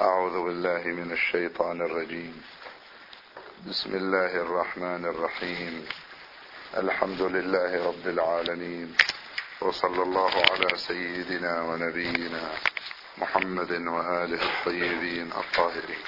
أعوذ بالله من الشيطان الرجيم. بسم الله الرحمن الرحيم. الحمد لله رب العالمين، وصلى الله على سيدنا ونبينا محمد وآله الطيبين الطاهرين.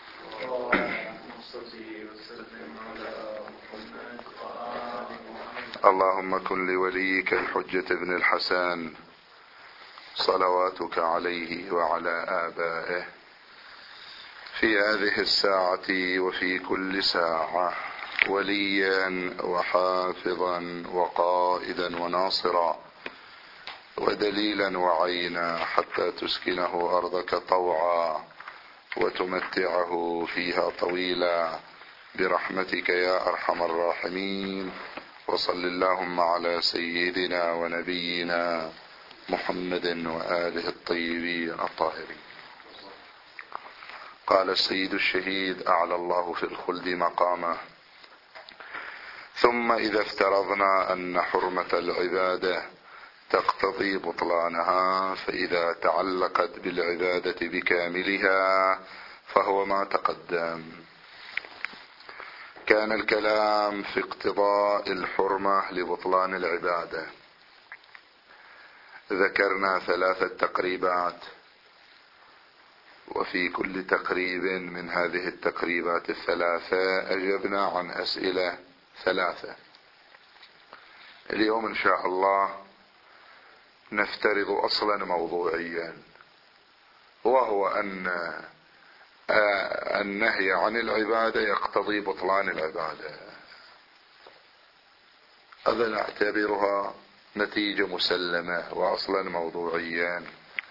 اللهم كن لوليك الحجة بن الحسن صلواتك عليه وعلى آبائه في هذه الساعة وفي كل ساعة وليا وحافظا وقائدا وناصرا ودليلا وعينا، حتى تسكنه أرضك طوعا وتمتعه فيها طويلا برحمتك يا أرحم الراحمين. وصل اللهم على سيدنا ونبينا محمد وآله الطيبين الطاهرين. قال السيد الشهيد أعلى الله في الخلد مقامه: ثم إذا افترضنا أن حرمة العبادة تقتضي بطلانها، فإذا تعلقت بالعبادة بكاملها فهو ما تقدم. كان الكلام في اقتضاء الحرمة لبطلان العبادة. ذكرنا 3 تقريبات، وفي كل تقريب من هذه التقريبات 3 أجبنا عن أسئلة 3. اليوم إن شاء الله نفترض أصلا موضوعيا، وهو أن النهي عن العبادة يقتضي بطلان العبادة. هذا نعتبرها نتيجة مسلمة وأصلا موضوعيا.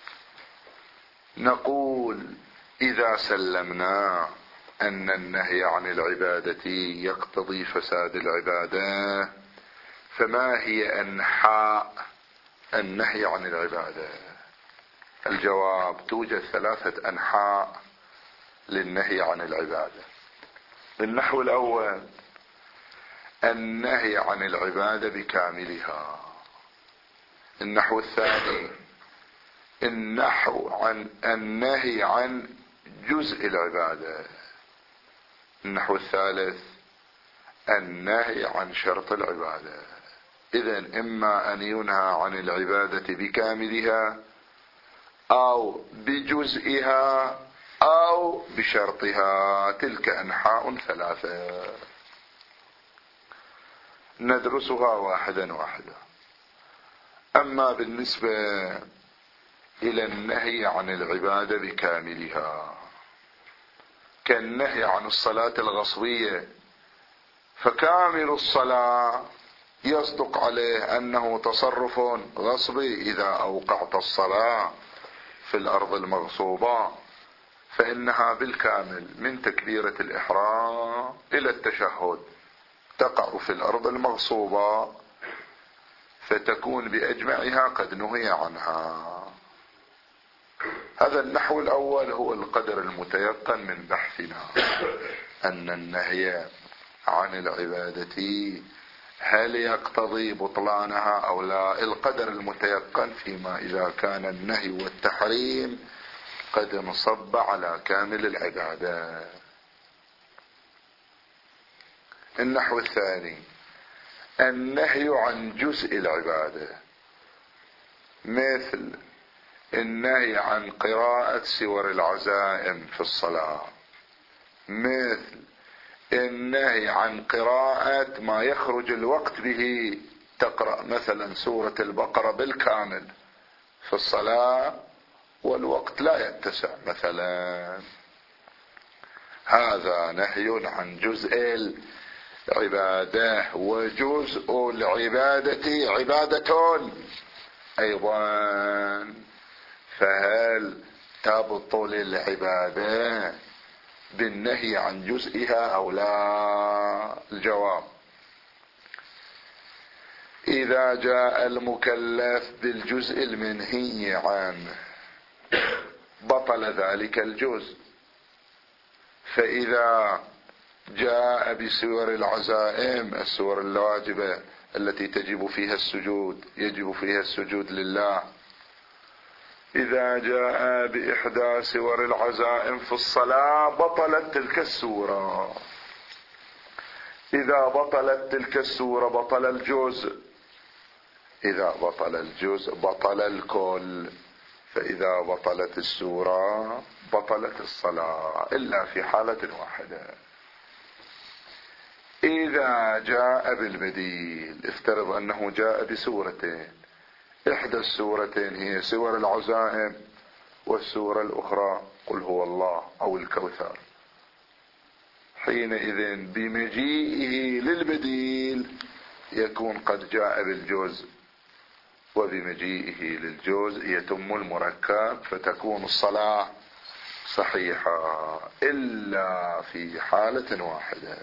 نقول إذا سلمنا أن النهي عن العبادة يقتضي فساد العبادة، فما هي أنحاء النهي عن العبادة؟ الجواب: توجد 3 أنحاء للنهي عن العبادة. النحو الأول: النهي عن العبادة بكاملها. النحو الثاني: النهي عن جزء العبادة. النحو الثالث: النهي عن شرط العبادة. إذن إما أن ينهى عن العبادة بكاملها أو بجزئها أو بشرطها. تلك أنحاء 3 ندرسها واحدا واحدا. أما بالنسبة إلى النهي عن العبادة بكاملها، كالنهي عن الصلاة الغصبية، فكامل الصلاة يصدق عليه أنه تصرف غصبي. إذا أوقعت الصلاة في الأرض المغصوبة فإنها بالكامل من تكبيرة الإحرام إلى التشهد تقع في الأرض المغصوبة، فتكون بأجمعها قد نهي عنها. هذا النحو الأول هو القدر المتيقن من بحثنا، أن النهي عن العبادة هل يقتضي بطلانها أو لا. القدر المتيقن فيما إذا كان النهي والتحريم قد انصب على كامل العبادة. النحو الثاني: النهي عن جزء العبادة، مثل النهي عن قراءة سور العزائم في الصلاة، مثل النهي عن قراءة ما يخرج الوقت به. تقرأ مثلا سورة البقرة بالكامل في الصلاة والوقت لا يتسع مثلا. هذا نهي عن جزء العبادة. وجزء العبادة عبادة أيضا، فهل تبطل العبادة بالنهي عن جزئها أو لا؟ الجواب: إذا جاء المكلف بالجزء المنهي عنه بطل ذلك الجزء. فإذا جاء بسور العزائم، السور الواجبة التي يجب فيها السجود لله، إذا جاء بإحدى سور العزائم في الصلاة بطلت تلك السورة. إذا بطلت تلك السورة بطل الجزء، إذا بطل الجزء بطل الكل، فإذا بطلت السورة بطلت الصلاة إلا في حالة واحدة، إذا جاء بالبديل. افترض أنه جاء بسورتين، إحدى السورتين هي سور العزائم والسورة الأخرى قل هو الله أو الكوثر، حينئذ بمجيئه للبديل يكون قد جاء بالجزء، وبمجيئه للجزء يتم المركب، فتكون الصلاة صحيحة إلا في حالة واحدة،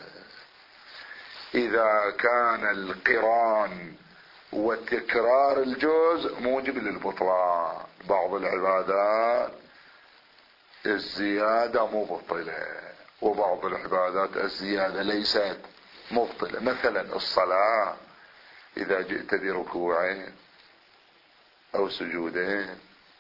إذا كان القران وتكرار الجزء موجب للبطلان. بعض العبادات الزيادة مبطلة، وبعض العبادات الزيادة ليست مبطلة. مثلا الصلاة إذا جئت بركوعين أو سجودين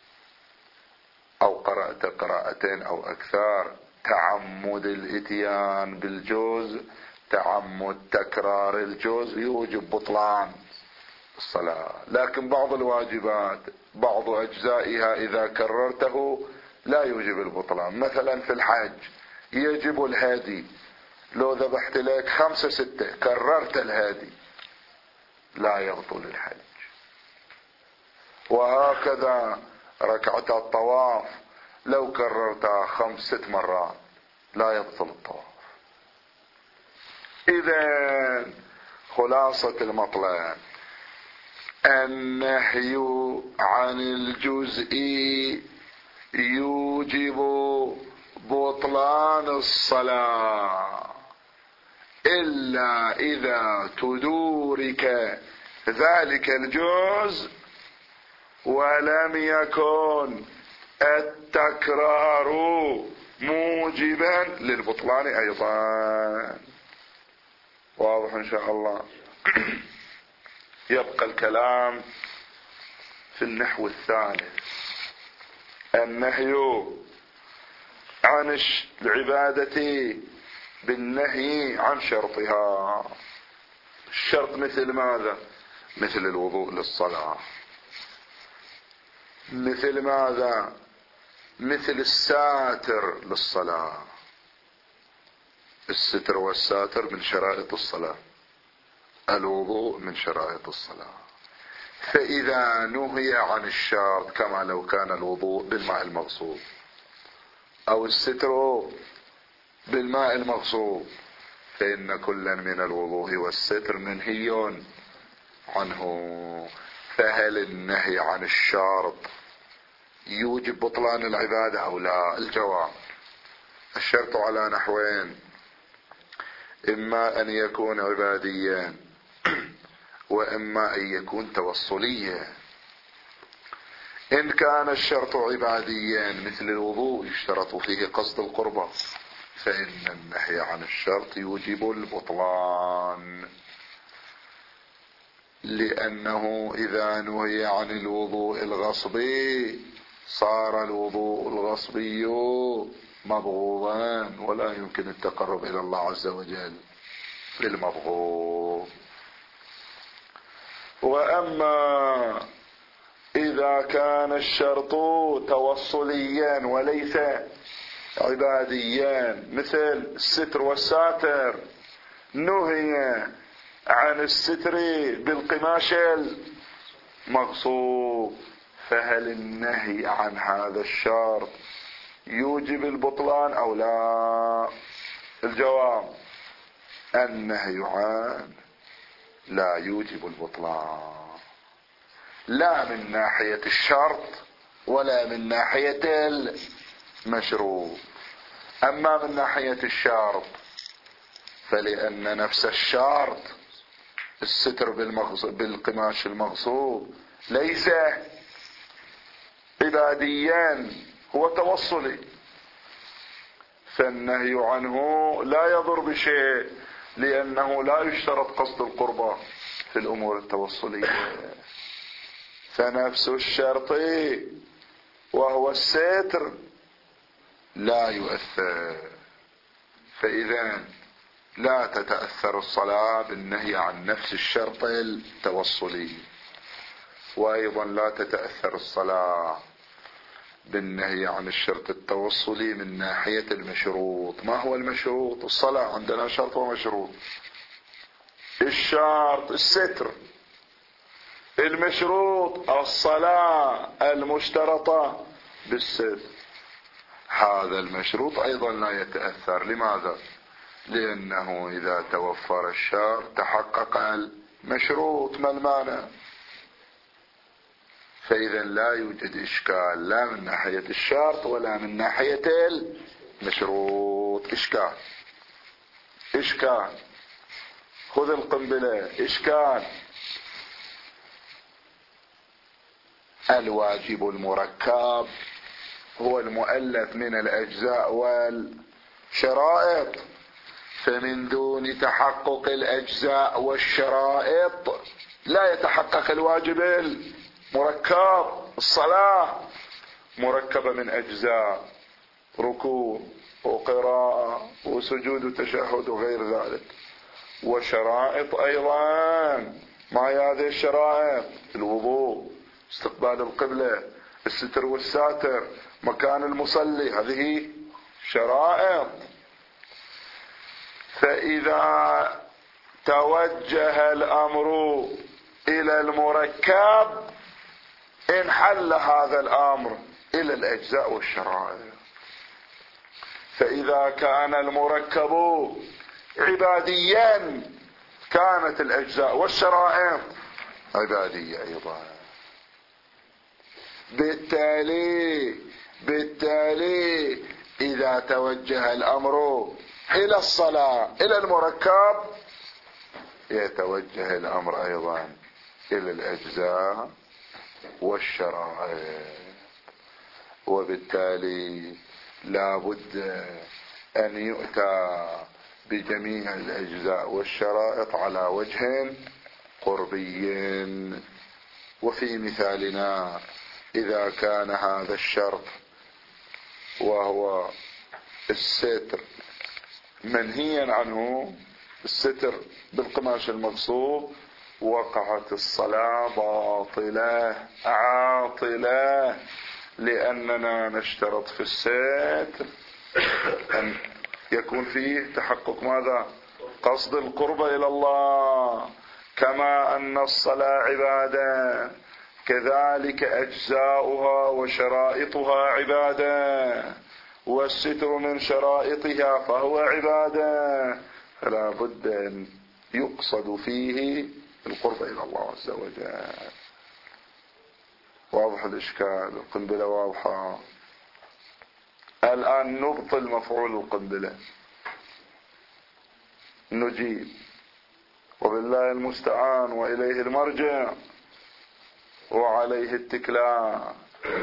أو قرأت قراءتين أو أكثر، تعمد الإتيان بالجزء، تعمد تكرار الجزء يوجب بطلان الصلاة. لكن بعض الواجبات بعض أجزائها إذا كررته لا يوجب البطلان. مثلا في الحج يجب الهادي، لو ذبحت لك 5 6 كررت الهادي لا يبطل الحج. وهكذا ركعة الطواف لو كررتها 5 6 مرات لا يبطل الطواف. إذن خلاصة المطلب النهي عن الجزء يوجب بطلان الصلاة إلا إذا تدورك ذلك الجزء ولم يكن التكرار موجبا للبطلان أيضا. واضح إن شاء الله. يبقى الكلام في النحو الثالث، النهي عن العبادة بالنهي عن شرطها. الشرط مثل ماذا؟ مثل الوضوء للصلاة. مثل ماذا؟ مثل الساتر للصلاة. الستر والساتر من شرائط الصلاة، الوضوء من شرائط الصلاة. فإذا نهي عن الشرط كما لو كان الوضوء بالماء المغصوب أو الستر بالماء المغصوب، فإن كلا من الوضوء والستر منهي عنه. فهل النهي عن الشرط يوجب بطلان العبادة أو لا؟ الجواب: الشرط على نحوين: إما أن يكون عباديا وإما أن يكون توصليا. إن كان الشرط عباديا مثل الوضوء يشترط فيه قصد القربة، فإن النهي عن الشرط يوجب البطلان، لأنه إذا نهي عن الوضوء الغصبي صار الوضوء الغصبي مبغوضا، ولا يمكن التقرب إلى الله عز وجل بالمبغوض. وأما إذا كان الشرط توصليا وليس عباديا مثل الستر والساتر، نهي عن الستر بالقماش المغصوب، فهل النهي عن هذا الشرط يوجب البطلان أو لا؟ الجواب: النهي عنه لا يوجب البطلان، لا من ناحية الشرط ولا من ناحية المشروط. أما من ناحية الشرط فلأن نفس الشرط الستر بالقماش المغصوب ليس عباديا، هو توصلي، فالنهي عنه لا يضر بشيء، لأنه لا يشترط قصد القربة في الأمور التوصلية. فنفس الشرط وهو الستر لا يؤثر. فإذا لا تتأثر الصلاة بالنهي عن نفس الشرط التوصلي، وأيضا لا تتأثر الصلاة بالنهي عن الشرط التوصلي من ناحية المشروط. ما هو المشروط؟ الصلاة عندنا شرط ومشروط. الشرط الستر، المشروط الصلاة المشترطة بالستر. هذا المشروط أيضا لا يتأثر. لماذا؟ لأنه إذا توفر الشرط تحقق المشروط. ما المعنى؟ فإذا لا يوجد إشكال لا من ناحية الشرط ولا من ناحية المشروط. إشكال خذ القنبلة. إشكال الواجب المركب هو المؤلف من الأجزاء والشرائط، فمن دون تحقق الأجزاء والشرائط لا يتحقق الواجب المركب. الصلاة مركبة من أجزاء، ركوع وقراءة وسجود وتشهد وغير ذلك، وشرائط أيضا. ما هي هذه الشرائط؟ الوضوء، استقبال القبلة، الستر والساتر، مكان المصلي، هذه شرائط. فإذا توجه الأمر إلى المركب انحل هذا الأمر إلى الأجزاء والشرائط. فإذا كان المركب عباديا كانت الأجزاء والشرائط عبادية أيضا. بالتالي إذا توجه الأمر إلى الصلاة إلى المركب يتوجه الأمر أيضا إلى الأجزاء والشرائط. وبالتالي لا بد أن يؤتى بجميع الأجزاء والشرائط على وجه قربي. وفي مثالنا إذا كان هذا الشرط وهو الستر منهيا عنه، الستر بالقماش المغصوب، وقعت الصلاة باطلة عاطلة، لأننا نشترط في الستر أن يكون فيه تحقق ماذا؟ قصد القرب إلى الله. كما أن الصلاة عبادة كذلك أجزاؤها وشرائطها عبادة، والستر من شرائطها فهو عبادة، فلا بد أن يقصد فيه القرب إلى الله عز وجل. واضح الإشكال؟ القنبلة واضحة. الآن نبطل مفعول القنبلة، نجيب، وبالله المستعان وإليه المرجع وعليه التكلان.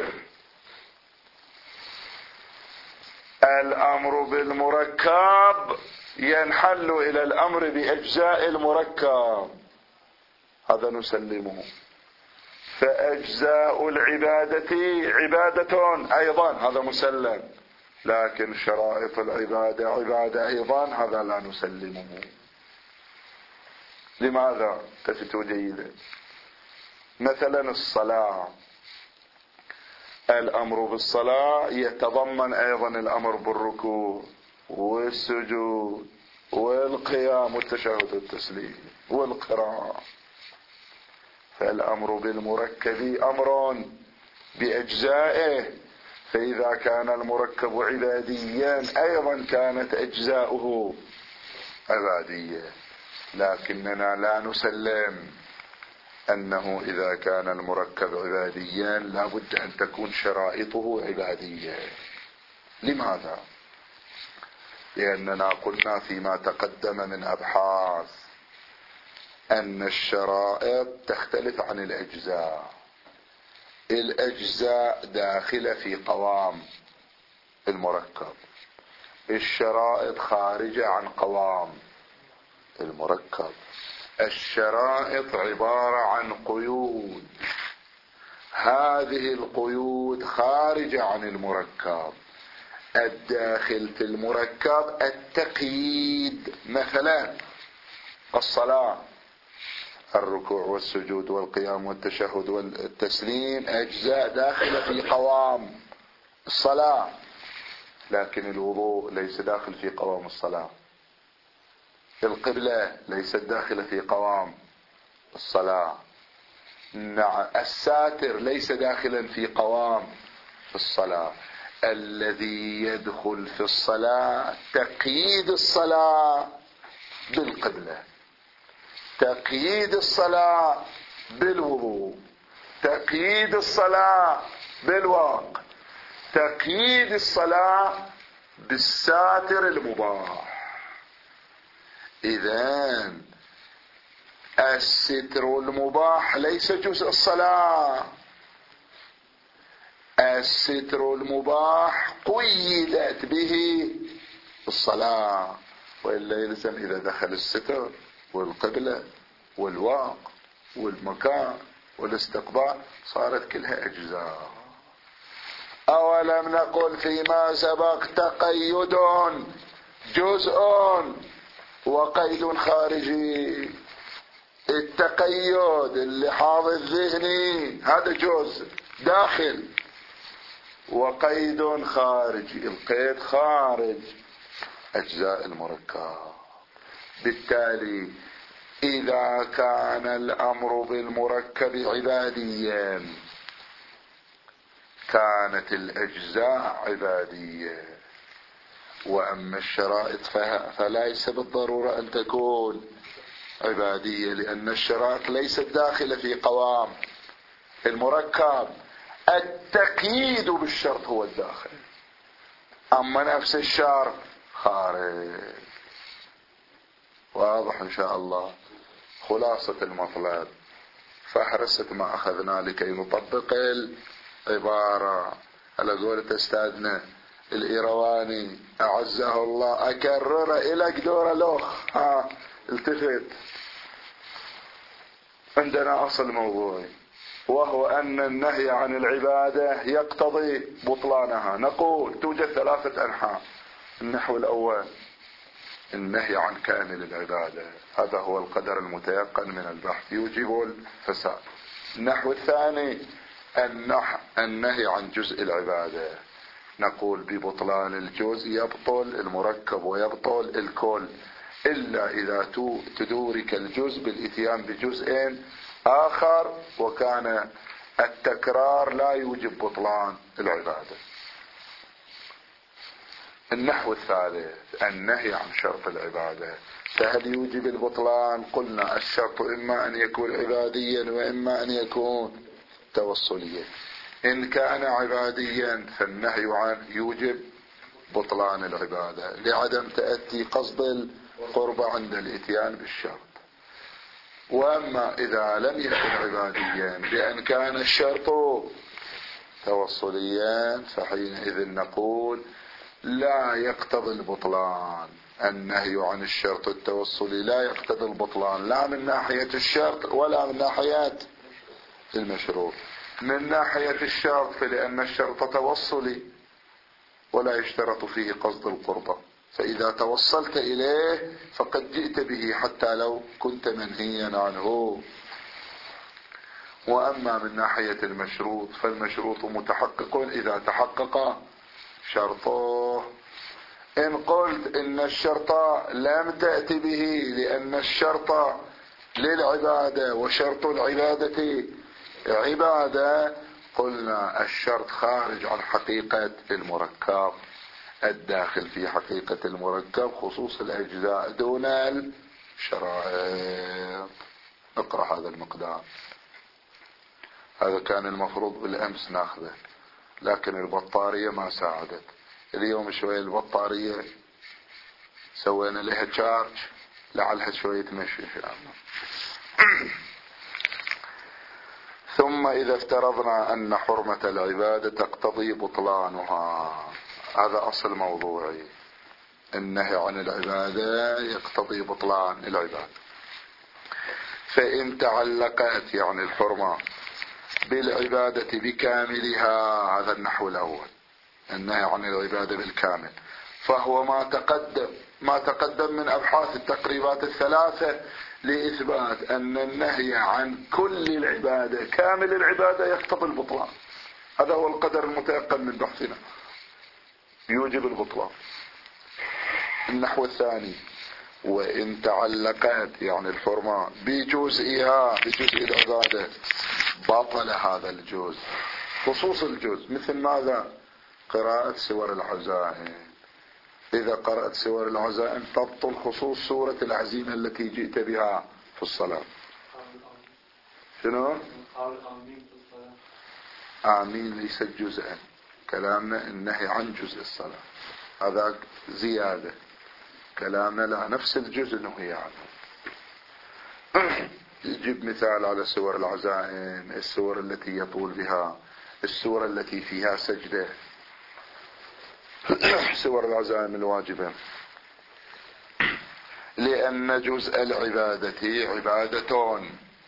الأمر بالمركب ينحل إلى الأمر بأجزاء المركب، هذا نسلمه. فأجزاء العبادة عبادة أيضا، هذا مسلم. لكن شرائط العبادة عبادة أيضا، هذا لا نسلمه. لماذا؟ التفتوا جيدا. مثلا الصلاة، الأمر بالصلاة يتضمن أيضا الأمر بالركوع والسجود والقيام والتشهد والتسليم والقراءة. فالأمر بالمركب أمر بأجزائه، فإذا كان المركب عباديا أيضا كانت أجزاؤه عبادية. لكننا لا نسلم أنه إذا كان المركب عباديا لا بد أن تكون شرائطه عبادية. لماذا؟ لأننا قلنا فيما تقدم من أبحاث أن الشرائط تختلف عن الأجزاء. الأجزاء داخلة في قوام المركب، الشرائط خارجة عن قوام المركب. الشرائط عبارة عن قيود، هذه القيود خارجة عن المركب. الداخل في المركب التقييد، مثلا الصلاة، الركوع والسجود والقيام والتشهد والتسليم أجزاء داخلة في قوام الصلاة، لكن الوضوء ليس داخل في قوام الصلاة، القبلة ليست داخلة في قوام الصلاة، نعم الساتر ليس داخلا في قوام الصلاة. الذي يدخل في الصلاة تقييد الصلاة بالقبلة، تقييد الصلاة بالوضوء، تقييد الصلاة بالواقع، تقييد الصلاة بالساتر المباح. إذن الستر المباح ليس جزء الصلاة، الستر المباح قيدت به الصلاة، وإلا يلزم إذا دخل الستر والقبلة والواقع والمكان والاستقبال صارت كلها أجزاء. أولم نقل فيما سبق تقيد جزء وقيد خارجي. التقيد اللحاظ الذهني هذا جزء داخل، وقيد خارجي، القيد خارج أجزاء المركب. بالتالي إذا كان الأمر بالمركب عباديا كانت الأجزاء عبادية، وأما الشرائط فليس بالضرورة أن تكون عبادية، لأن الشرائط ليست داخلة في قوام المركب. التقييد بالشرط هو الداخل، أما نفس الشرط خارج. واضح إن شاء الله. خلاصة المطلب، فحرصت ما أخذنا لكي نطبق العبارة على قولة أستاذنا الإيرواني أعزه الله، أكرر إلى قدور لوخ. التفت، عندنا أصل موضوعي وهو أن النهي عن العبادة يقتضي بطلانها. نقول توجد ثلاثة أنحاء. النحو الأول النهي عن كامل العبادة، هذا هو القدر المتيقن من البحث يوجب الفساد. النحو الثاني النهي عن جزء العبادة، نقول ببطلان الجزء يبطل المركب ويبطل الكل، إلا إذا تدورك الجزء بالإتيان بجزء آخر، وكان التكرار لا يوجب بطلان العبادة. النحو الثالث النهي عن شرط العبادة، فهل يوجب البطلان؟ قلنا الشرط إما أن يكون عباديا وإما أن يكون توصليا. إن كان عباديا فالنهي عنه يوجب بطلان العبادة لعدم تأتي قصد القرب عند الإتيان بالشرط. وأما إذا لم يكن عباديا بأن كان الشرط توصليا فحينئذ نقول لا يقتضي البطلان. النهي عن الشرط التوصلي لا يقتضي البطلان، لا من ناحية الشرط ولا من ناحية المشروط. من ناحية الشرط فلأن الشرط توصلي ولا يشترط فيه قصد القربة، فإذا توصلت إليه فقد جئت به حتى لو كنت منهيا عنه. وأما من ناحية المشروط فالمشروط متحقق إذا تحقق شرطه. إن قلت إن الشرط لم تأتي به لأن الشرط للعبادة وشرط العبادة عبادة، قلنا الشرط خارج عن حقيقة المركب، الداخل في حقيقة المركب خصوص الأجزاء دون الشرائط. اقرأ هذا المقدار. هذا كان المفروض بالأمس ناخذه، لكن البطارية ما ساعدت. اليوم شوية البطارية سوينا لها تشارج لعلها شوية تمشي إن شاء الله. ثم إذا افترضنا أن حرمة العبادة تقتضي بطلانها، هذا أصل موضوعي. النهي عن العبادة يقتضي بطلان العبادة. فإن تعلقت يعني الحرمة بالعبادة بكاملها، هذا النحو الأول، النهي عن العبادة بالكامل، فهو ما تقدم من أبحاث التقريبات الثلاثة لإثبات أن النهي عن كل العبادة كامل العبادة يقتضي البطلان. هذا هو القدر المتيقن من بحثنا، يوجب البطلان. النحو الثاني: وإن تعلقت يعني الحرمة بجزئها، بجزء العبادة، بطل هذا الجزء، خصوص الجزء. مثل ماذا؟ قراءة سور العزائم. إذا قرأت سور العزائم تبطل خصوص سورة العزيمة التي جئت بها في الصلاة. شنو؟ آمين ليست جزءا، كلامنا النهي عن جزء الصلاة، هذا زيادة. كلامنا لا، نفس الجزء نهي عنه. يجيب مثال على سور العزائم: السور التي يطول بها، السور التي فيها سجدة، سور العزائم الواجبة. لأن جزء العبادة عبادة،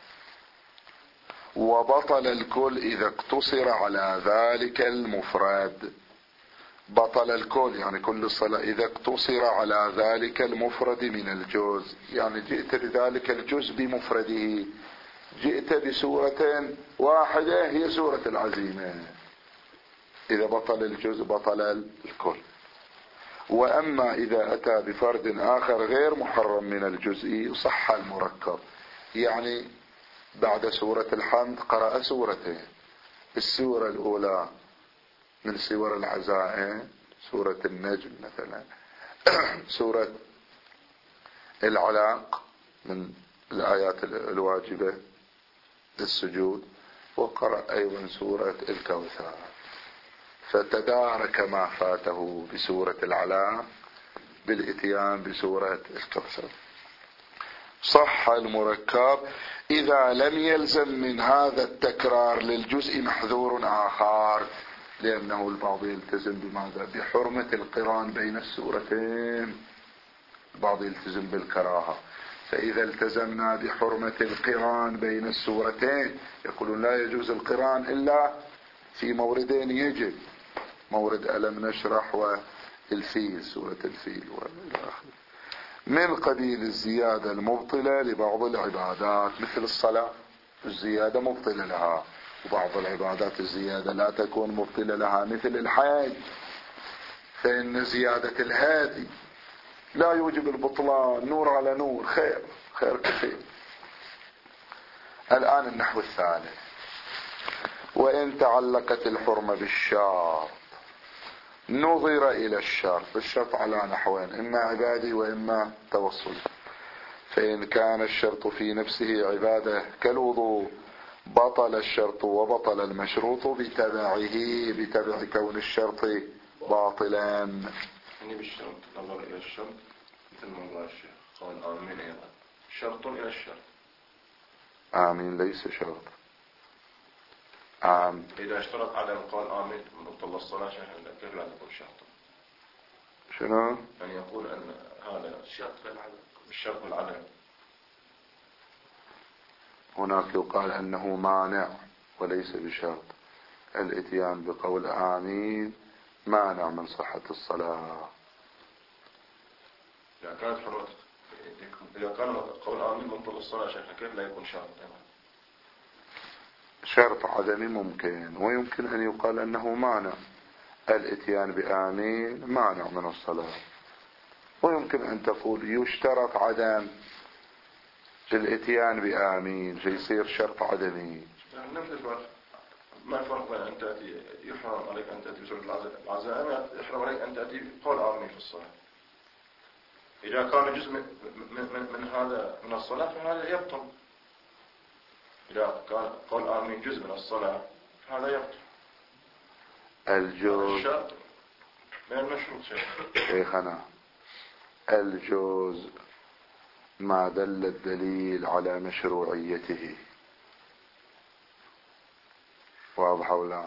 وبطل الكل إذا اقتصر على ذلك المفرد. بطل الكل يعني كل الصلاة إذا اقتصر على ذلك المفرد من الجزء، يعني جئت بذلك الجزء بمفرده، جئت بسورة واحدة هي سورة العزيمة، إذا بطل الجزء بطل الكل. وأما إذا أتى بفرد آخر غير محرم من الجزء صح المركب، يعني بعد سورة الحمد قرأ سورتين: السورة الأولى من سور العزائم سورة النجم مثلا، سورة العلاق من الآيات الواجبة للسجود، وقرأ أيضا سورة الكوثر، فتدارك ما فاته بسورة العلاق بالاتيان بسورة الكوثر. صح المركب إذا لم يلزم من هذا التكرار للجزء محذور آخر، لأنه البعض يلتزم بماذا؟ بحرمة القران بين السورتين، البعض يلتزم بالكراهة. فإذا التزمنا بحرمة القران بين السورتين يقولون لا يجوز القران إلا في موردين يجب: مورد ألم نشرح والفيل، سورة الفيل وإلى آخره، من قبيل الزيادة المبطلة لبعض العبادات. مثل الصلاة الزيادة مبطلة لها، وبعض العبادات الزيادة لا تكون مبطلة لها، مثل الحج، فإن زيادة الهادي لا يوجب البطلان، نور على نور، خير كثير. الآن النحو الثالث: وإن تعلقت الحرمة بالشرط نظر إلى الشرط. الشرط على نحوين: إما عبادي وإما توصلي. فإن كان الشرط في نفسه عبادة كالوضوء بطل الشرط وبطل المشروط بتبع كون الشرط باطلا. يعني بالشرط نظر إلى الشرط مثل ما قال الشيخ، قال آمين أيضا شرط إلى الشرط. آمين ليس شرط. إذا اشترط عدم قال آمين مبطل الصلاة، كيف لا يكون شرطا؟ شنو؟ يعني يقول أن هذا الشرط والعدم. هناك يقال أنه مانع وليس بشرط. الاتيان بقول آمين مانع من صحة الصلاة. إذا كان قول آمين مبطل الصلاة شيخنا، كيف لا يكون شرط؟ شرط عدمي ممكن، ويمكن أن يقال أنه مانع. الاتيان بآمين مانع من الصلاة، ويمكن أن تقول يشترط عدم الاتيان بآمين فيصير شرط عدمي. يعني ما الفرق بين أن تأتي يحرم عليك أن تأتي بسورة العزائم، يحرم عليك أن تأتي بقول آمين في الصلاة؟ إذا كان جزء من هذا من الصلاة فهذا يبطل. إذا كان قول آمين جزء من الصلاة هذا يبطل. الجوز من المشروط شيخنا، الجوز ما دل الدليل على مشروعيته، واضح ولا؟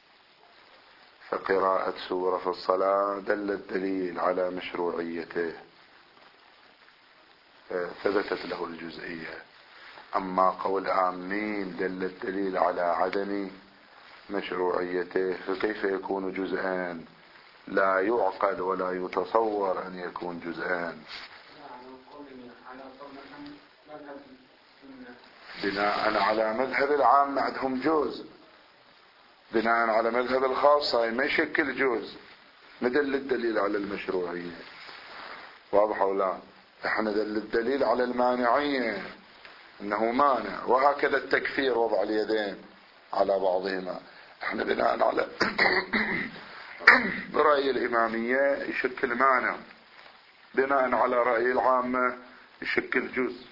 فقراءة سورة في الصلاة دل الدليل على مشروعيته، ثبتت له الجزئية. أما قول آمنين دل الدليل على عدم مشروعيته، فكيف يكون جزءان؟ لا يعقل ولا يتصور أن يكون جزءان. بناء على مذهب العام عندهم جزء، بناء على مذهب الخاصة ما يشكل جزء. ندل الدليل على المشروعية، واضح ولا؟ احنا دل الدليل على المانعية انه مانع، وهكذا التكفير وضع اليدين على بعضهما. احنا بناء على رأي الإمامية يشكل مانع، بناء على رأي العامة يشكل جزء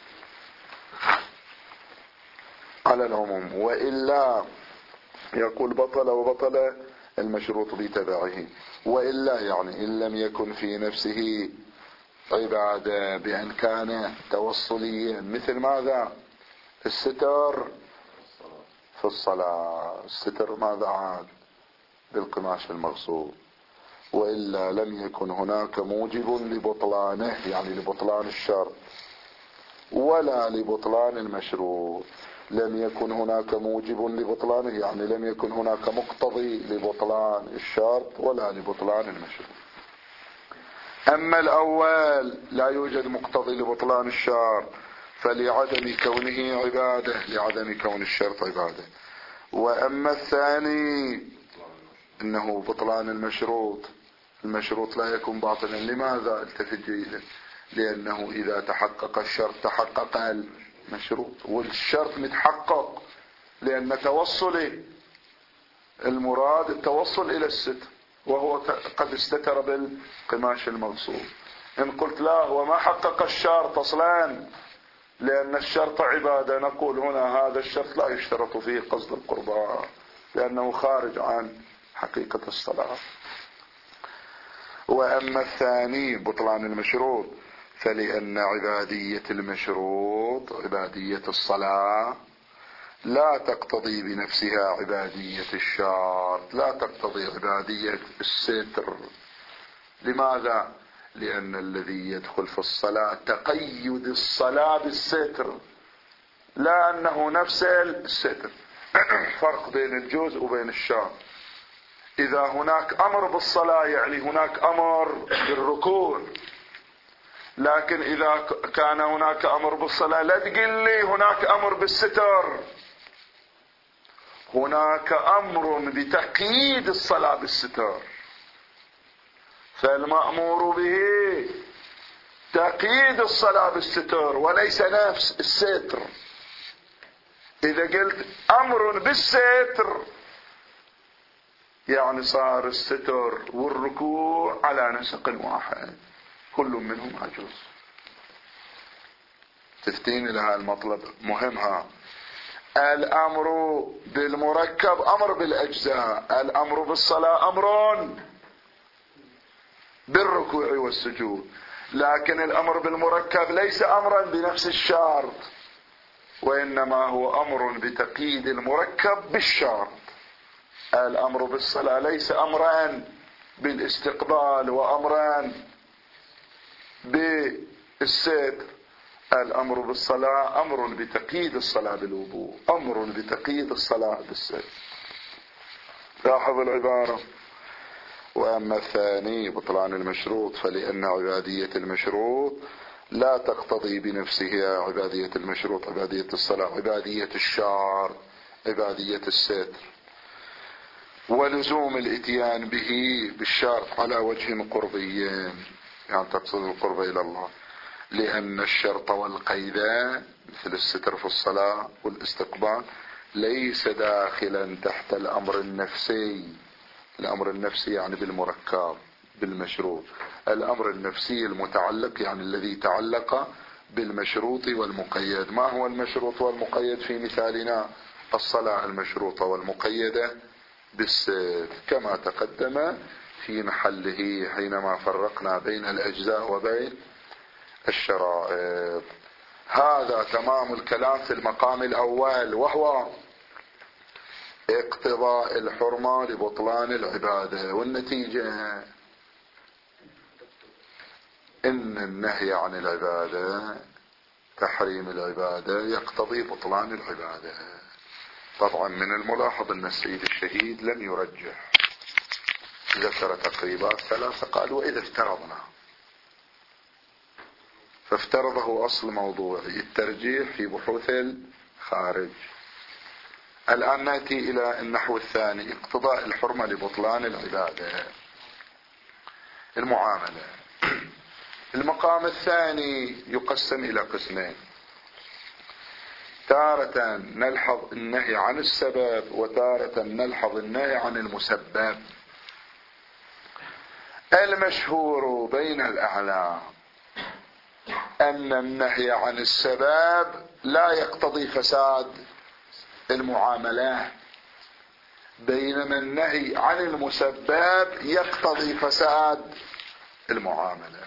على العموم. وإلا يقول بطل وبطل المشروط بتبعه. وإلا يعني إن لم يكن في نفسه عبادة بأن كان توصليا، مثل ماذا؟ الستر في الصلاة، الستر ماذا عاد؟ بالقماش المغصوب. وإلا لم يكن هناك موجب لبطلانه، يعني لبطلان الشرط، ولا لبطلان المشروط. لم يكن هناك موجب لبطلانه، يعني لم يكن هناك مقتضي لبطلان الشرط ولا لبطلان المشروط. أما الأول لا يوجد مقتضي لبطلان الشرط، فلعدم كونه عبادة، لعدم كون الشرط عبادة. وأما الثاني إنه بطلان المشروط، المشروط لا يكون باطلا. لماذا؟ التفت جيدا. لأنه إذا تحقق الشرط تحقق المشروط، والشرط متحقق لأن توصله المراد التوصل إلى الستر، وهو قد استتر بالقماش المغصوب. إن قلت لا هو ما حقق الشرط أصلا لأن الشرط عبادة، نقول هنا هذا الشرط لا يشترط فيه قصد القربى لأنه خارج عن حقيقة الصلاة. وأما الثاني بطلان المشروط، فلأن عبادية المشروط عبادية الصلاة لا تقتضي بنفسها عبادية الشرط، لا تقتضي عبادية الستر. لماذا؟ لأن الذي يدخل في الصلاة تقيد الصلاة بالستر، لا أنه نفس الستر. فرق بين الجزء وبين الشرط. إذا هناك أمر بالصلاة يعني هناك أمر بالركوع، لكن إذا كان هناك أمر بالصلاة لا تقل لي هناك أمر بالستر. هناك أمر بتقييد الصلاة بالستر، فالمأمور به تقييد الصلاة بالستر وليس نفس الستر. إذا قلت أمر بالستر يعني صار الستر والركوع على نسق واحد، كل منهم عجوز. تفتين لها المطلب مهمها. الأمر بالمركب أمر بالأجزاء، الأمر بالصلاة أمر بالركوع والسجود، لكن الأمر بالمركب ليس أمرا بنفس الشرط، وإنما هو أمر بتقييد المركب بالشرط. الأمر بالصلاة ليس أمرا بالاستقبال وأمرا بالستر. الأمر بالصلاة أمر بتقييد الصلاة بالوضوء، أمر بتقييد الصلاة بالستر. لاحظ العبارة. وأما الثاني بطلان المشروط، فلأن عبادية المشروط لا تقتضي بنفسها عبادية المشروط عبادية الصلاة، عبادية الشرط عبادية الستر، ولزوم الاتيان به بالشرط على وجه قربي، يعني تقصد القرب إلى الله، لأن الشرط والقيد مثل الستر في الصلاة والاستقبال ليس داخلا تحت الأمر النفسي. الأمر النفسي يعني بالمركب بالمشروط، الأمر النفسي المتعلق يعني الذي تعلق بالمشروط والمقيد. ما هو المشروط والمقيد في مثالنا؟ الصلاة المشروطة والمقيدة بالستر كما تقدم في محله حينما فرقنا بين الأجزاء وبين الشرائط. هذا تمام الكلام في المقام الأول، وهو اقتضاء الحرمة لبطلان العبادة. والنتيجة إن النهي عن العبادة تحريم العبادة يقتضي بطلان العبادة. طبعا من الملاحظ أن السيد الشهيد لم يرجح، ذكر تقريبات 3، قال وإذا افترضنا، فافترضه أصل موضوعي، الترجيح في بحوث الخارج. الآن نأتي إلى النحو الثاني، اقتضاء الحرمة لبطلان العبادة، المعاملة. المقام الثاني يقسم إلى قسمين، تارة نلحظ النهي عن السبب، وتارة نلحظ النهي عن المسبب. المشهور بين الأعلام أن النهي عن السبب لا يقتضي فساد المعاملة، بينما النهي عن المسبب يقتضي فساد المعاملة.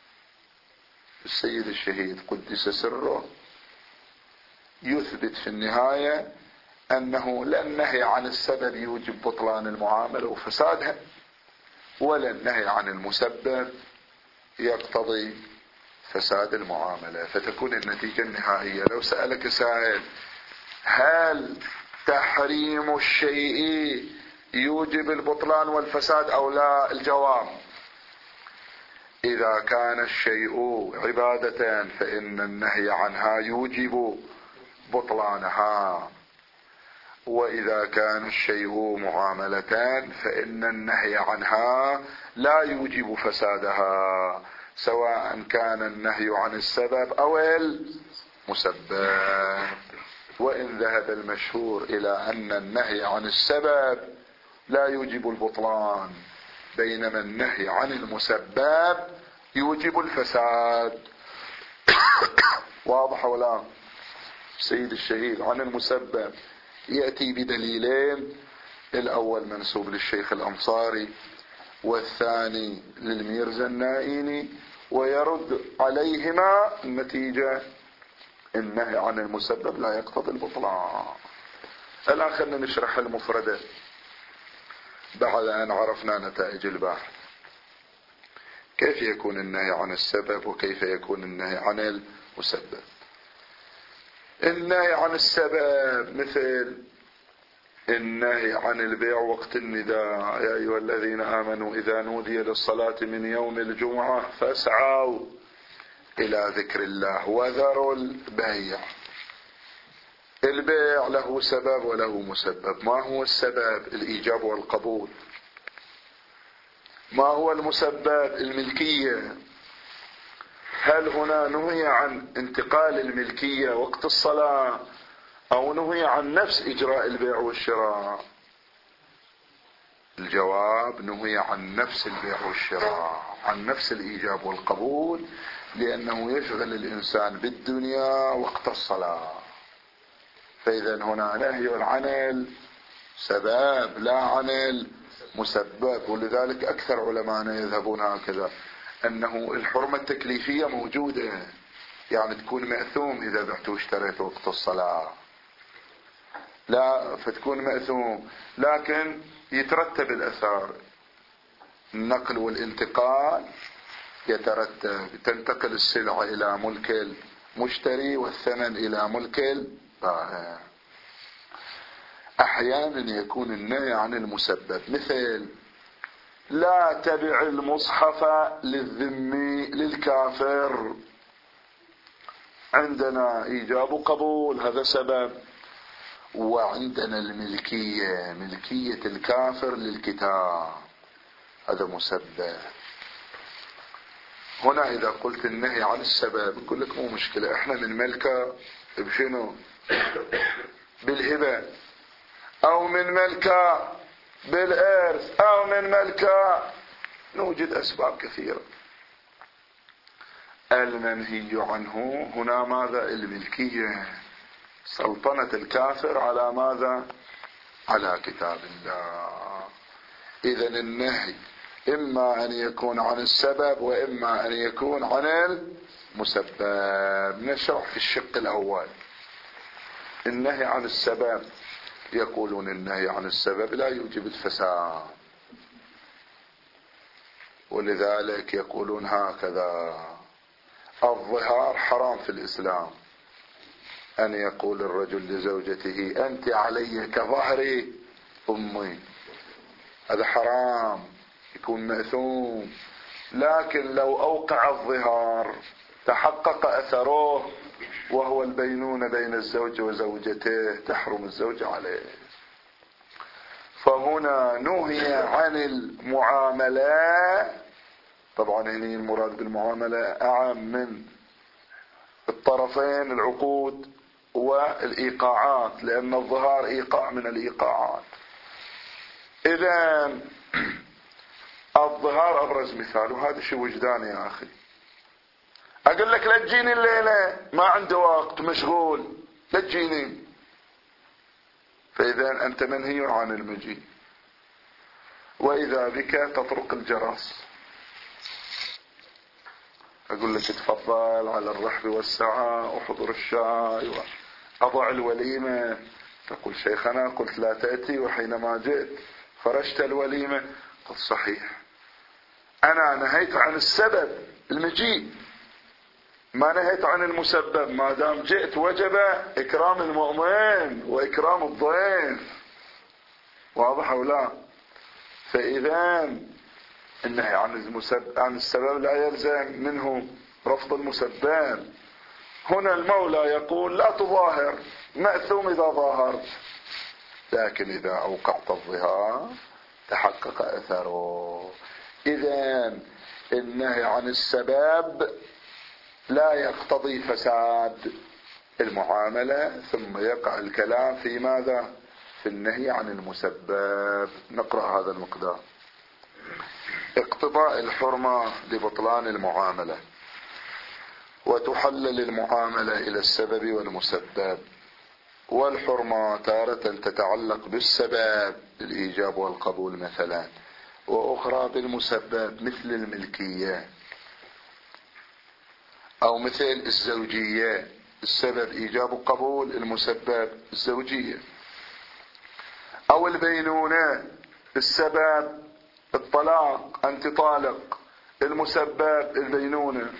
السيد الشهيد قدس سره يثبت في النهاية أنه لا النهي عن السبب يوجب بطلان المعاملة وفسادها، ولا النهي عن المسبب يقتضي فساد المعاملة. فتكون النتيجة النهائية، لو سألك سائل هل تحريم الشيء يوجب البطلان والفساد أو لا، الجواب إذا كان الشيء عبادة فإن النهي عنها يوجب بطلانها، وإذا كان الشيء معاملة فإن النهي عنها لا يوجب فسادها، سواء كان النهي عن السبب أو المسبب. وإن ذهب المشهور إلى أن النهي عن السبب لا يوجب البطلان، بينما النهي عن المسبب يوجب الفساد. واضح ولا؟ سيد الشهيد عن المسبب يأتي بدليلين، الأول منسوب للشيخ الأنصاري والثاني للميرزا النائيني، ويرد عليهما النتيجة النهي عن المسبب لا يقتضي البطلان. الآن خلنا نشرح المفردة بعد أن عرفنا نتائج البحث. كيف يكون النهي عن السبب وكيف يكون النهي عن المسبب؟ النهي عن السبب مثل النهي عن البيع وقت النداء، يا أيها الذين آمنوا إذا نودي للصلاة من يوم الجمعة فاسعوا إلى ذكر الله وذروا البيع. البيع له سبب وله مسبب. ما هو السبب؟ الإيجاب والقبول. ما هو المسبب؟ الملكية. هل هنا نهي عن انتقال الملكية وقت الصلاة أو نهي عن نفس إجراء البيع والشراء؟ الجواب نهي عن نفس البيع والشراء، عن نفس الإيجاب والقبول، لأنه يشغل الإنسان بالدنيا وقت الصلاة. فإذا هنا نهي عن السبب لا عن المسبب. ولذلك أكثر علماءنا يذهبون هكذا، أنه الحرمة التكليفية موجودة، يعني تكون مأثوم إذا بعت واشتريت وقت الصلاة، لا فتكون مأثوم، لكن يترتب الأثار، النقل والانتقال يترتب، تنتقل السلعة إلى ملك المشتري والثمن إلى ملك البائع. أحيانا يكون النهي عن المسبب، مثل لا تبع المصحف للذمي للكافر، عندنا إيجاب وقبول هذا سبب، وعندنا الملكية، ملكية الكافر للكتاب هذا مسبب. هنا إذا قلت النهي عن السبب يقول لك مو مشكلة، احنا من ملكة بشنو؟ بالهبة، أو من ملكة بالإرث، أو من ملكة، نوجد أسباب كثيرة. المنهي عنه هنا ماذا؟ الملكية، سلطنة الكافر على ماذا؟ على كتاب الله. إذن النهي إما أن يكون عن السبب وإما أن يكون عن المسبب. نشرح في الشق الأول. النهي عن السبب، يقولون النهي عن السبب لا يوجب الفساد، ولذلك يقولون هكذا: الظهار حرام في الإسلام، أن يقول الرجل لزوجته أنت علي كظهر أمي، هذا حرام، يكون مأثوم. لكن لو أوقع الظهار تحقق أثره وهو البينونة بين الزوج وزوجته، تحرم الزوج عليه. فهنا نهي عن المعاملة. طبعا هنا المراد بالمعاملة أعم من الطرفين، العقود والإيقاعات، لأن الظهار إيقاع من الإيقاعات. إذن الظهار أبرز مثال، وهذا شيء وجداني يا أخي. أقول لك لا تجيني الليلة، ما عنده وقت، مشغول، لا تجيني، فإذا أنت منهي عن المجيء. وإذا بك تطرق الجرس، أقول لك تفضل على الرحب والسعة وحضور الشاي وأضع الوليمة، تقول شيخنا قلت لا تأتي وحينما جئت فرشت الوليمة. قلت صحيح، أنا نهيت عن السبب المجيء، ما نهيت عن المسبب. ما دام جئت وجب إكرام المؤمن وإكرام الضيف، واضح أو لا؟ فإذا النهي عن السبب لا يلزم منه رفض المسبب. هنا المولى يقول لا تظاهر، مأثوم إذا ظاهرت، لكن إذا أوقعت الظهار تحقق أثره. إذا النهي عن السبب لا يقتضي فساد المعاملة. ثم يقع الكلام في ماذا؟ في النهي عن المسبب. نقرأ هذا المقدار: اقتضاء الحرمة لبطلان المعاملة، وتحلل المعاملة إلى السبب والمسبب. والحرمة تارة تتعلق بالسبب الإيجاب والقبول مثلا، وأخرى بالمسبب مثل الملكية، أو مثل الزوجية، السبب إيجاب وقبول، المسبب الزوجية. أو البينونة، السبب الطلاق، أنت طالق، المسبب البينونة.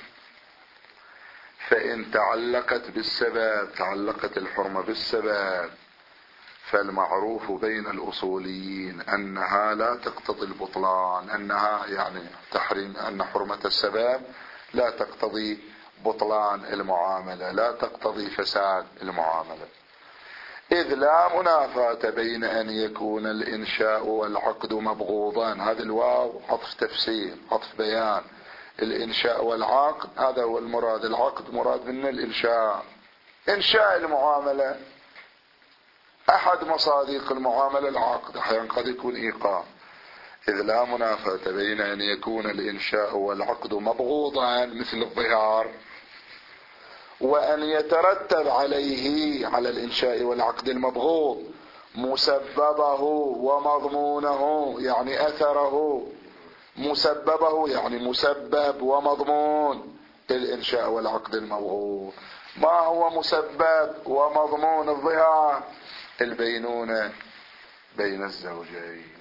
فإن تعلقت بالسبب، تعلقت الحرمة بالسبب، فالمعروف بين الأصوليين أنها لا تقتضي البطلان، أنها يعني تحريم، أن حرمة السبب لا تقتضي بطلان المعاملة، لا تقتضي فساد المعاملة. إذ لا منافاة بين أن يكون الإنشاء والعقد مبغوضا، هذا الواو عطف تفسير، عطف بيان. الإنشاء والعقد هذا هو المراد، العقد مراد منه الإنشاء، إنشاء المعاملة. أحد مصادق المعاملة العقد، أحيانا قد يكون إيقاع. إذ لا منافاة بين أن يكون الإنشاء والعقد مبغوضا مثل الظهار، وأن يترتب عليه، على الإنشاء والعقد المبغوض، مسببه ومضمونه، يعني أثره. مسببه يعني مسبب ومضمون الإنشاء والعقد المبغوض. ما هو مسبب ومضمون الظهار؟ البينونة بين الزوجين.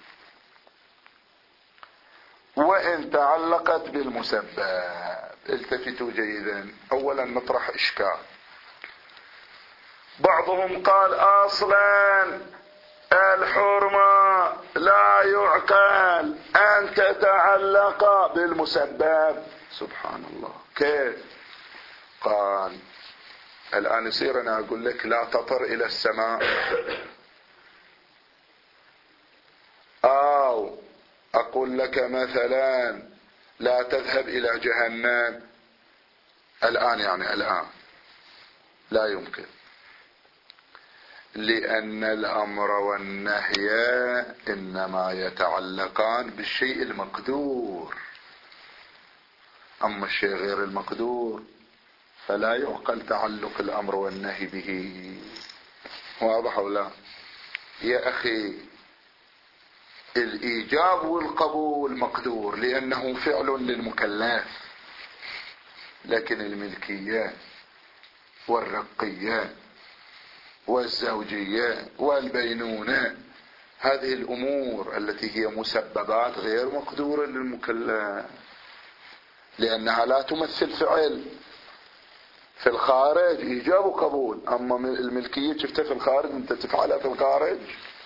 وإن تعلقت بالمسبب، التفتوا جيدا، أولا نطرح إشكال. بعضهم قال أصلا الحرمة لا يعقل أن تتعلق بالمسبب. سبحان الله، كيف؟ قال الآن يصير أنا أقول لك لا تطر إلى السماء، أو أقول لك مثلا لا تذهب إلى جهنم الآن، يعني الآن لا يمكن، لأن الأمر والنهي إنما يتعلقان بالشيء المقدور، أما الشيء غير المقدور فلا يعقل تعلق الأمر والنهي به. واضح أو لا؟ يا أخي الإيجاب والقبول مقدور لأنه فعل للمكلف، لكن الملكية والرقية والزوجية والبينونة، هذه الأمور التي هي مسببات غير مقدورة للمكلف، لأنها لا تمثل فعل، في الخارج إيجاب وقبول، أما الملكية شفتها في الخارج أنت تفعلها في الخارج.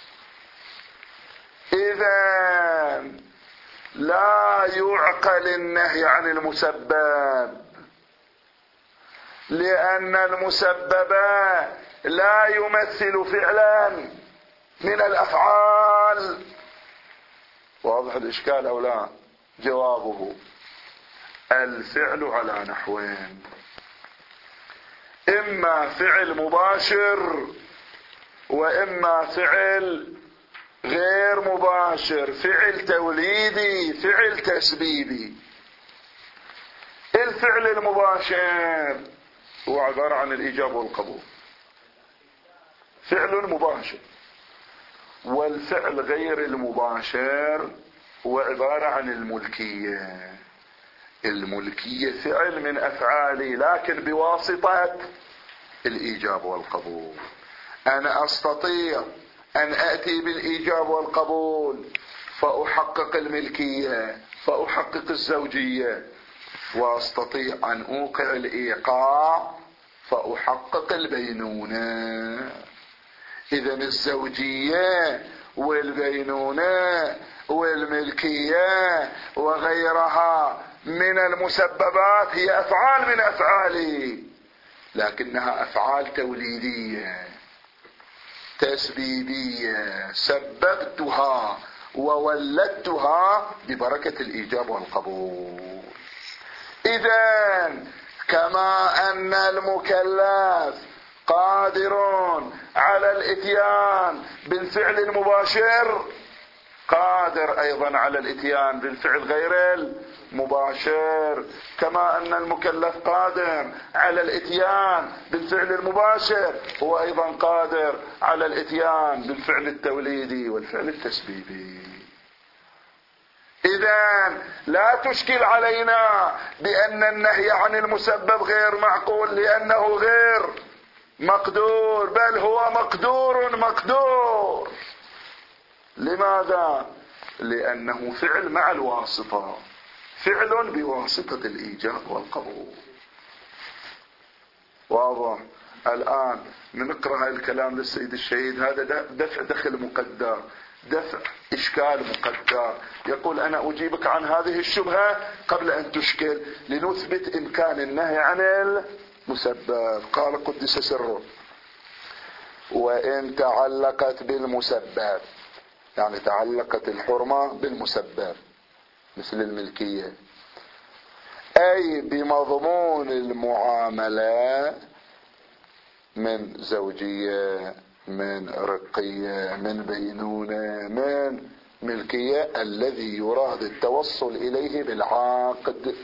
إذا لا يعقل النهي عن المسبب، لأن المسبب لا يمثل فعلا من الأفعال. واضح الإشكال أو لا؟ جوابه الفعل على نحوين: إما فعل مباشر وإما فعل غير مباشر، فعل توليدي فعل تسبيبي. الفعل المباشر هو عبارة عن الإيجاب والقبول، فعل مباشر. والفعل غير المباشر هو عبارة عن الملكية. الملكية فعل من أفعالي لكن بواسطة الإيجاب والقبول. أنا أستطيع أن أتي بالإيجاب والقبول فأحقق الملكية، فأحقق الزوجية، وأستطيع أن أوقع الإيقاع فأحقق البينونة. إذن الزوجية والبينونة والملكية وغيرها من المسببات هي أفعال من أفعالي، لكنها أفعال توليدية تسبيبية، سببتها وولدتها ببركة الإيجاب والقبول. إذن كما أن المكلف قادر على الاتيان بالفعل المباشر، قادر أيضا على الاتيان بالفعل غير المباشر. كما أن المكلف قادر على الاتيان بالفعل المباشر، هو أيضا قادر على الاتيان بالفعل التوليدي والفعل التسبيبي. إذن لا تشكل علينا بأن النهي عن المسبب غير معقول لأنه غير مقدور، بل هو مقدور. لماذا؟ لأنه فعل مع الواسطة، فعل بواسطة الإيجاب والقبول. واضح؟ الآن نقرأ الكلام للسيد الشهيد، هذا دفع دخل مقدر، دفع إشكال مقدر. يقول أنا أجيبك عن هذه الشبهة قبل أن تشكل لنثبت إمكان النهي عن المسبب. قال قدس سره: وإن تعلقت بالمسبب، يعني تعلقت الحرمة بالمسبب مثل الملكية، أي بمضمون المعاملة من زوجية، من رقية، من بينونة، من ملكية، الذي يراد التوصل إليه بالعقد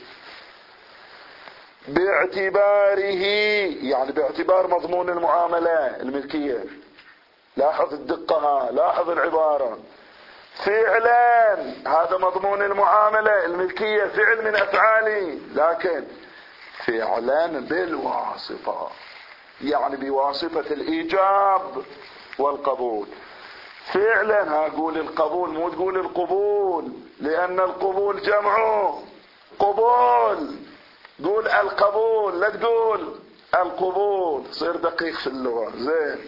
باعتباره، يعني باعتبار مضمون المعاملة الملكية. لاحظ الدقة، لاحظ العبارة. فعلا هذا مضمون المعاملة الملكية، فعل من أفعالي، لكن فعلا بالواسطة، يعني بواسطة الإيجاب والقبول. فعلا هقول القبول، مو تقول القبول، لأن القبول جمعه قبول. قول القبول، لا تقول القبول، صير دقيق في اللغة. زين.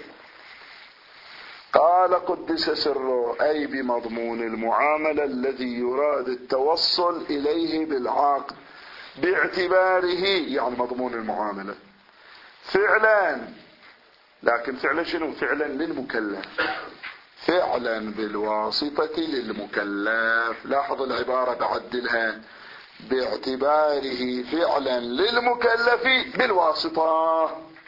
قال قدس سره: أي بمضمون المعاملة الذي يراد التوصل إليه بالعقد باعتباره، يعني مضمون المعاملة فعلا، لكن فعلا شنو؟ فعلا للمكلف، فعلا بالواسطة للمكلف. لاحظ العبارة بعدلها: باعتباره فعلا للمكلف بالواسطة.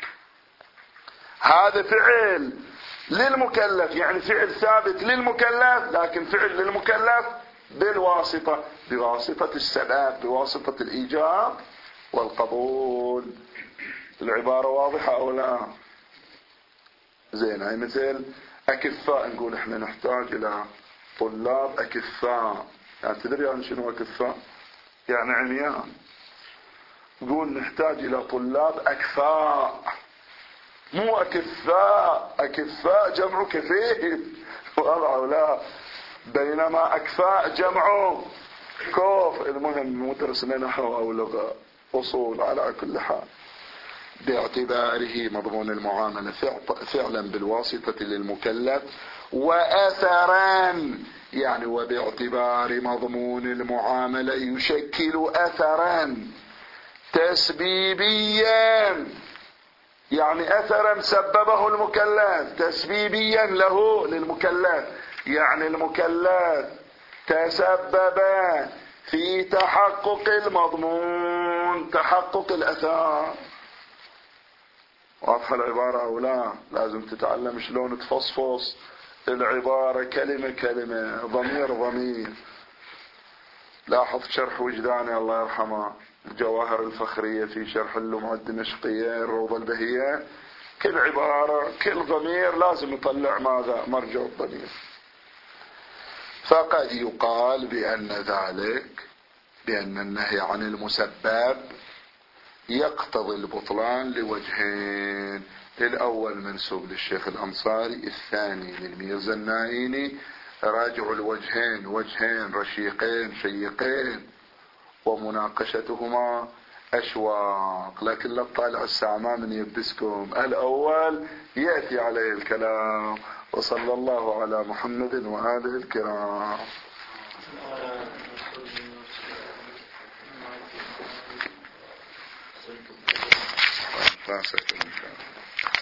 هذا فعل للمكلف، يعني فعل ثابت للمكلف، لكن فعل للمكلف بالواسطة، بواسطة السبب، بواسطة الإيجاب والقبول. العبارة واضحة أو لا؟ زين. هاي مثل أكفاء، نقول احنا نحتاج إلى طلاب أكفاء. يعني تدري يعني شنو أكفاء؟ يعني عميان. نقول نحتاج إلى طلاب أكفاء، مو أكفاء. أكفاء جمع كفيف، واضح ولا؟ بينما أكفاء جمع كوف. المهم مو درسنا نحو أو لغة أصول على كل حال. باعتباره مضمون المعاملة فعلا بالواسطة للمكلف، وأثرا يعني وباعتبار مضمون المعاملة يشكل أثرا تسبيبيا، يعني أثرا سببه المكلف تسبيبيا له للمكلف، يعني المكلف تسبب في تحقق المضمون، تحقق الأثار. واضحة العبارة أو لا؟ لازم تتعلم شلون تفصفص العبارة كلمة كلمة، ضمير ضمير. لاحظ شرح وجداني الله يرحمه الجواهر الفخرية في شرح اللمعة الدمشقية الروضة البهية، كل عبارة كل ضمير لازم يطلع ماذا؟ مرجع الضمير. فقد يقال بأن ذلك، بأن النهي عن المسبب يقتضي البطلان لوجهين: الأول منسوب للشيخ الأنصاري، الثاني للميرزا النائيني. راجع الوجهين وجهين رشيقين شيقين ومناقشتهما أشواق، لكن لا تطالع الساعة ما من يبدسكم. الأول يأتي عليه الكلام. وصلى الله على محمد وآله الكرام. فاسكم إن شاء الله.